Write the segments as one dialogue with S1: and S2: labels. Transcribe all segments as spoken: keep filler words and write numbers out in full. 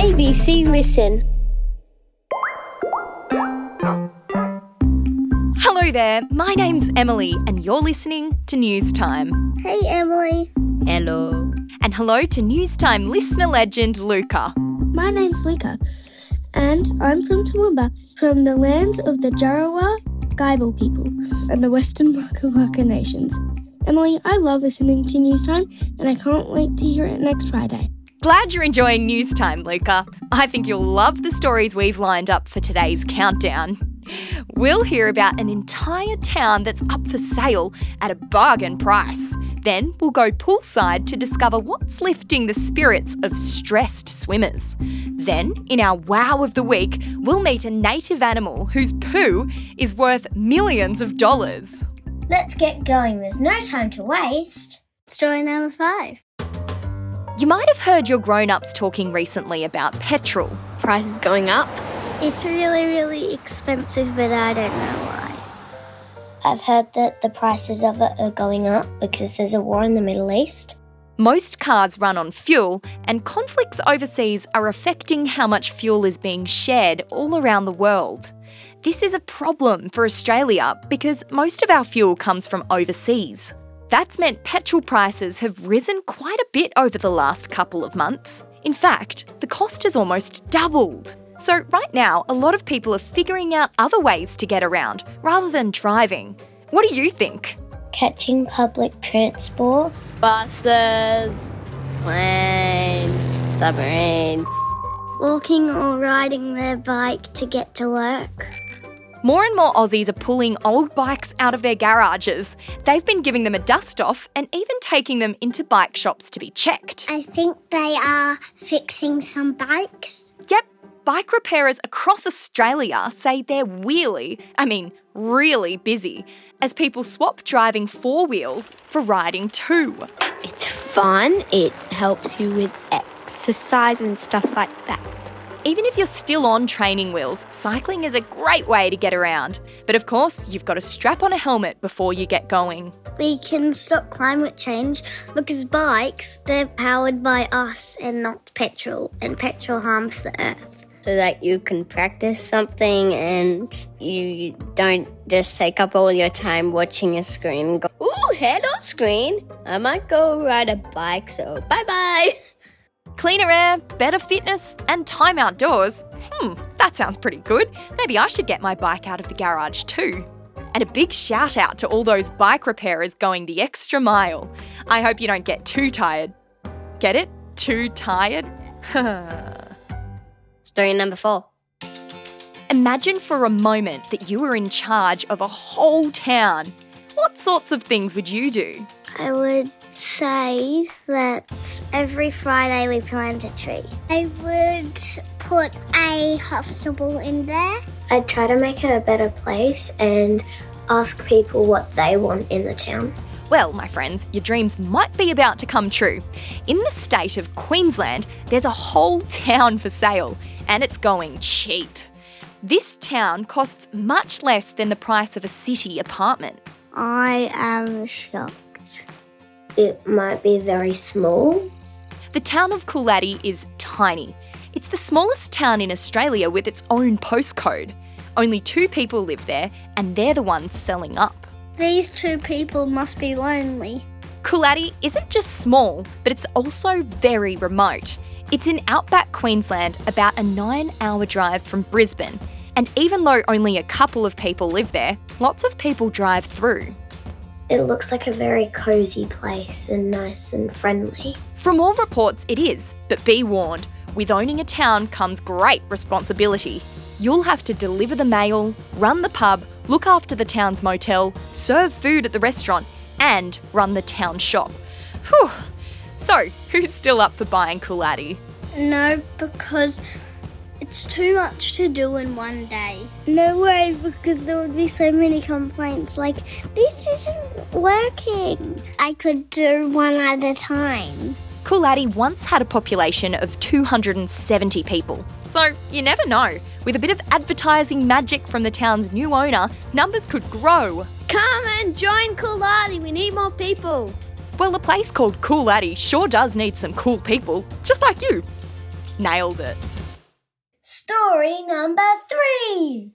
S1: A B C Listen.
S2: Hello there, my name's Emily and you're listening to News Time.
S3: Hey Emily.
S4: Hello.
S2: And hello to News Time listener legend Luca.
S3: My name's Luca and I'm from Toowoomba, from the lands of the Jarowaha Gaiba people and the Western Waka Waka nations. Emily, I love listening to News Time and I can't wait to hear it next Friday.
S2: Glad you're enjoying News Time, Luca. I think you'll love the stories we've lined up for today's countdown. We'll hear about an entire town that's up for sale at a bargain price. Then we'll go poolside to discover what's lifting the spirits of stressed swimmers. Then, in our Wow of the Week, we'll meet a native animal whose poo is worth millions of dollars.
S5: Let's get going, there's no time to waste.
S3: Story number five.
S2: You might have heard your grown-ups talking recently about petrol.
S4: Prices going up.
S3: It's really, really expensive, but I don't know why.
S5: I've heard that the prices of it are going up because there's a war in the Middle East.
S2: Most cars run on fuel, and conflicts overseas are affecting how much fuel is being shared all around the world. This is a problem for Australia because most of our fuel comes from overseas. That's meant petrol prices have risen quite a bit over the last couple of months. In fact, the cost has almost doubled. So right now, a lot of people are figuring out other ways to get around rather than driving. What do you think?
S5: Catching public transport.
S4: Buses, planes, submarines.
S3: Walking or riding their bike to get to work.
S2: More and more Aussies are pulling old bikes out of their garages. They've been giving them a dust-off and even taking them into bike shops to be checked.
S3: I think they are fixing some bikes.
S2: Yep, bike repairers across Australia say they're really, I mean really busy, as people swap driving four wheels for riding two.
S4: It's fun. It helps you with exercise and stuff like that.
S2: Even if you're still on training wheels, cycling is a great way to get around. But of course, you've got to strap on a helmet before you get going.
S3: We can stop climate change because bikes, they're powered by us and not petrol, and petrol harms the earth.
S4: So that you can practice something and you don't just take up all your time watching a screen and go, ooh, hello screen, I might go ride a bike, so bye-bye.
S2: Cleaner air, better fitness, and time outdoors. Hmm, that sounds pretty good. Maybe I should get my bike out of the garage too. And a big shout out to all those bike repairers going the extra mile. I hope you don't get too tired. Get it? Too tired?
S4: Story number four.
S2: Imagine for a moment that you were in charge of a whole town. What sorts of things would you do?
S3: I would say that every Friday we plant a tree. I would put a hospital in there.
S5: I'd try to make it a better place and ask people what they want in the town.
S2: Well, my friends, your dreams might be about to come true. In the state of Queensland, there's a whole town for sale, and it's going cheap. This town costs much less than the price of a city apartment.
S3: I am shocked.
S5: It might be very small.
S2: The town of Coolati is tiny. It's the smallest town in Australia with its own postcode. Only two people live there, and they're the ones selling up.
S3: These two people must be lonely.
S2: Coolati isn't just small, but it's also very remote. It's in outback Queensland, about a nine-hour drive from Brisbane. And even though only a couple of people live there, lots of people drive through.
S5: It looks like a very cosy place and nice and friendly.
S2: From all reports, it is, but be warned, with owning a town comes great responsibility. You'll have to deliver the mail, run the pub, look after the town's motel, serve food at the restaurant, and run the town shop. Whew. So, who's still up for buying Coolati?
S3: No, because it's too much to do in one day. No way, because there would be so many complaints like, this isn't working. I could do one at a time.
S2: Coolati once had a population of two hundred seventy people. So you never know. With a bit of advertising magic from the town's new owner, numbers could grow.
S4: Come and join Coolati, we need more people.
S2: Well, a place called Coolati sure does need some cool people, just like you. Nailed it.
S5: Story number three.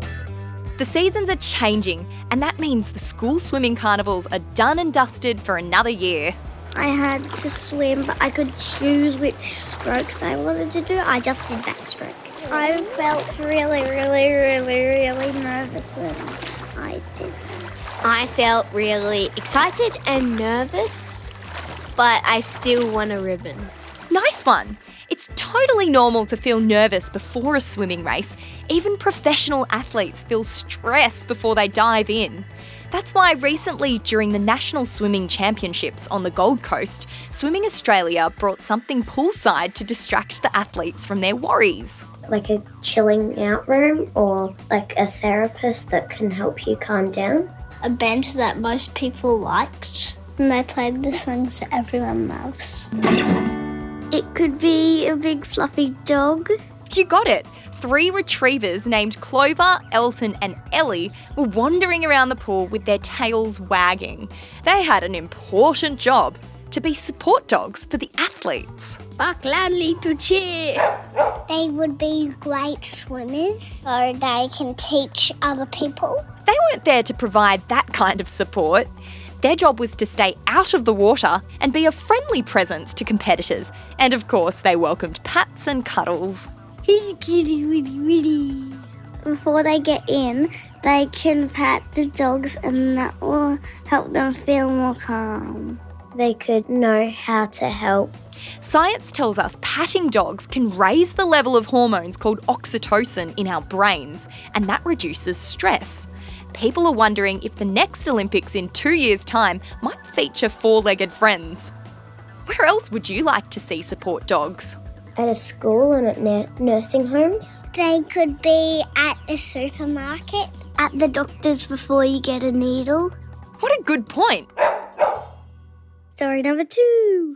S2: The seasons are changing, and that means the school swimming carnivals are done and dusted for another year.
S3: I had to swim, but I could choose which strokes I wanted to do. I just did backstroke. I felt really, really, really, really nervous when I did that.
S1: I felt really excited and nervous, but I still won a ribbon.
S2: Nice one. It's totally normal to feel nervous before a swimming race. Even professional athletes feel stress before they dive in. That's why recently, during the National Swimming Championships on the Gold Coast, Swimming Australia brought something poolside to distract the athletes from their worries.
S5: Like a chilling out room or like a therapist that can help you calm down.
S3: A band that most people liked, and they played the songs that everyone loves. It could be a big fluffy dog.
S2: You got it. Three retrievers named Clover, Elton and Ellie were wandering around the pool with their tails wagging. They had an important job: to be support dogs for the athletes.
S1: Bark loudly to cheer.
S3: They would be great swimmers, so they can teach other people.
S2: They weren't there to provide that kind of support. Their job was to stay out of the water and be a friendly presence to competitors. And of course, they welcomed pats and cuddles.
S3: He's a cutie, witty, witty. Before they get in, they can pat the dogs and that will help them feel more calm.
S5: They could know how to help.
S2: Science tells us patting dogs can raise the level of hormones called oxytocin in our brains, and that reduces stress. People are wondering if the next Olympics in two years' time might feature four-legged friends. Where else would you like to see support dogs?
S5: At a school and at n- nursing homes.
S3: They could be at a supermarket, at the doctor's before you get a needle.
S2: What a good point.
S3: Story number two.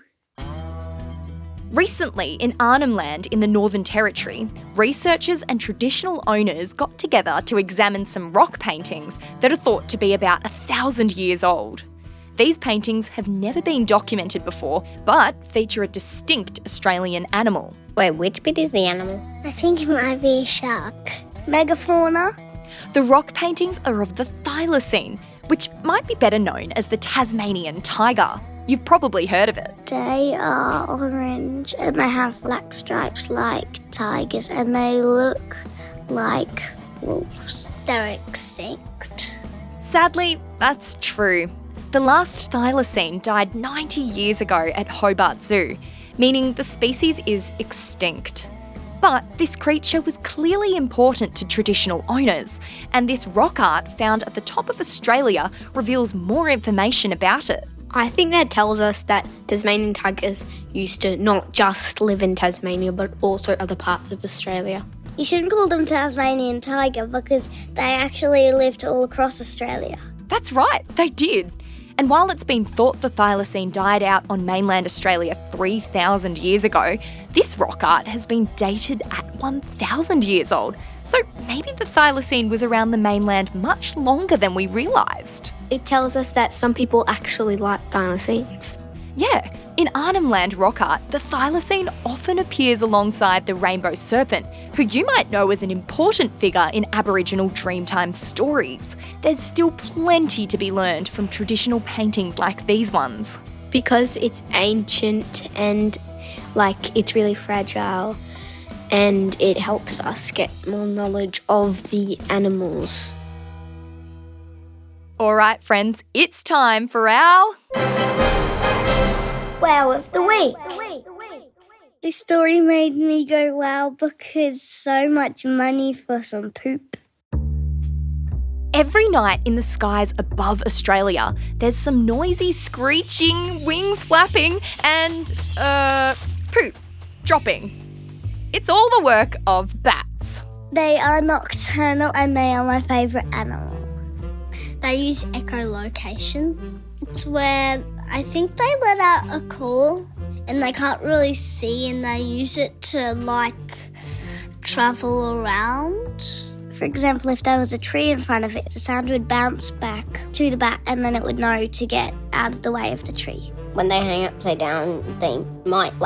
S2: Recently, in Arnhem Land in the Northern Territory, researchers and traditional owners got together to examine some rock paintings that are thought to be about a thousand years old. These paintings have never been documented before, but feature a distinct Australian animal.
S4: Wait, which bit is the animal?
S3: I think it might be a shark. Megafauna.
S2: The rock paintings are of the thylacine, which might be better known as the Tasmanian tiger. You've probably heard of it.
S3: They are orange and they have black stripes like tigers and they look like wolves. They're extinct.
S2: Sadly, that's true. The last thylacine died ninety years ago at Hobart Zoo, meaning the species is extinct. But this creature was clearly important to traditional owners, and this rock art found at the top of Australia reveals more information about it.
S1: I think that tells us that Tasmanian tigers used to not just live in Tasmania, but also other parts of Australia.
S3: You shouldn't call them Tasmanian tiger because they actually lived all across Australia.
S2: That's right, they did. And while it's been thought the thylacine died out on mainland Australia three thousand years ago, this rock art has been dated at one thousand years old. So maybe the thylacine was around the mainland much longer than we realised.
S1: It tells us that some people actually like thylacines.
S2: Yeah, in Arnhem Land rock art, the thylacine often appears alongside the rainbow serpent, who you might know as an important figure in Aboriginal Dreamtime stories. There's still plenty to be learned from traditional paintings like these ones.
S1: Because it's ancient and like it's really fragile, and it helps us get more knowledge of the animals.
S2: All right, friends, it's time for our
S5: Wow of the week.
S3: This story made me go wow because so much money for some poop.
S2: Every night in the skies above Australia, there's some noisy screeching, wings flapping, and, uh, poop dropping. It's all the work of bats.
S3: They are nocturnal and they are my favourite animal. They use echolocation. It's where I think they let out a call and they can't really see and they use it to, like, travel around. For example, if there was a tree in front of it, the sound would bounce back to the bat and then it would know to get out of the way of the tree.
S4: When they hang upside down, they might, like,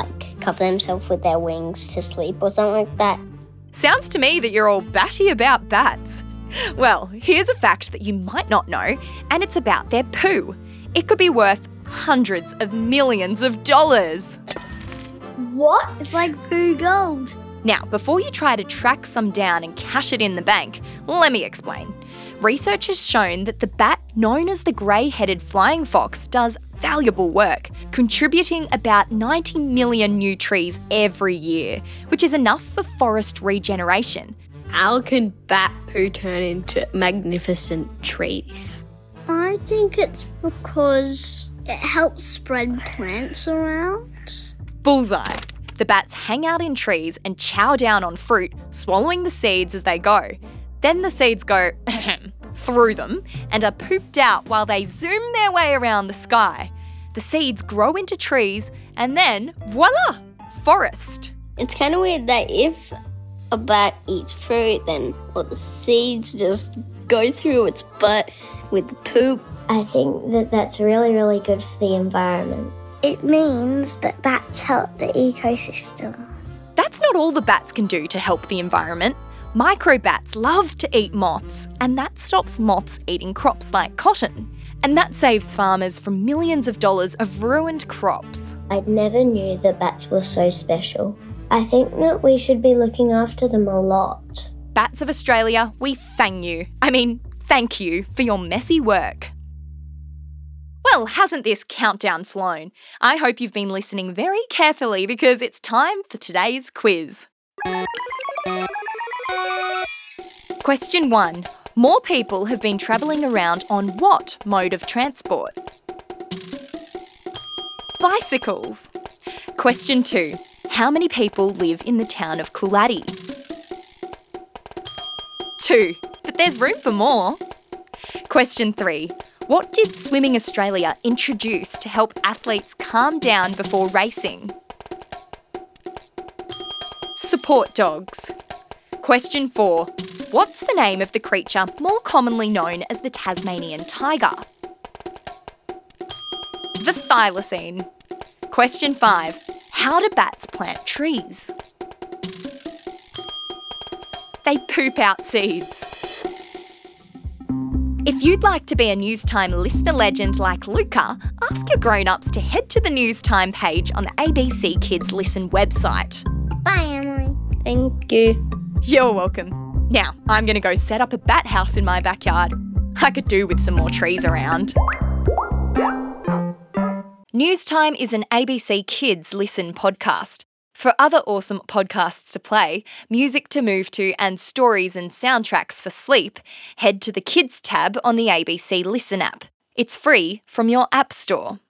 S4: cover themselves with their wings to sleep or something like that.
S2: Sounds to me that you're all batty about bats. Well, here's a fact that you might not know, and it's about their poo. It could be worth hundreds of millions of dollars.
S3: What? It's like poo gold.
S2: Now, before you try to track some down and cash it in the bank, let me explain. Research has shown that the bat known as the grey-headed flying fox does valuable work, contributing about ninety million new trees every year, which is enough for forest regeneration.
S1: How can bat poo turn into magnificent trees?
S3: I think it's because it helps spread plants around.
S2: Bullseye. The bats hang out in trees and chow down on fruit, swallowing the seeds as they go. Then the seeds go through them and are pooped out while they zoom their way around the sky. The seeds grow into trees and then voila, forest.
S4: It's kind of weird that if a bat eats fruit, then all the seeds just go through its butt with the poop.
S5: I think that that's really, really good for the environment.
S3: It means that bats help the ecosystem.
S2: That's not all the bats can do to help the environment. Microbats love to eat moths, and that stops moths eating crops like cotton. And that saves farmers from millions of dollars of ruined crops.
S5: I never knew that bats were so special. I think that we should be looking after them a lot.
S2: Bats of Australia, we thank you. I mean, thank you for your messy work. Well, hasn't this countdown flown? I hope you've been listening very carefully because it's time for today's quiz. Question one. More people have been travelling around on what mode of transport? Bicycles. Question two. How many people live in the town of Coolati? Two. But there's room for more. Question three. What did Swimming Australia introduce to help athletes calm down before racing? Support dogs. Question four. What's the name of the creature more commonly known as the Tasmanian tiger? The thylacine. Question five. How do bats plant trees? They poop out seeds. If you'd like to be a News Time listener legend like Luca, ask your grown-ups to head to the News Time page on the A B C Kids Listen website.
S3: Bye, Emily.
S4: Thank you.
S2: You're welcome. Now, I'm going to go set up a bat house in my backyard. I could do with some more trees around. News Time is an A B C Kids Listen podcast. For other awesome podcasts to play, music to move to, and stories and soundtracks for sleep, head to the Kids tab on the A B C Listen app. It's free from your app store.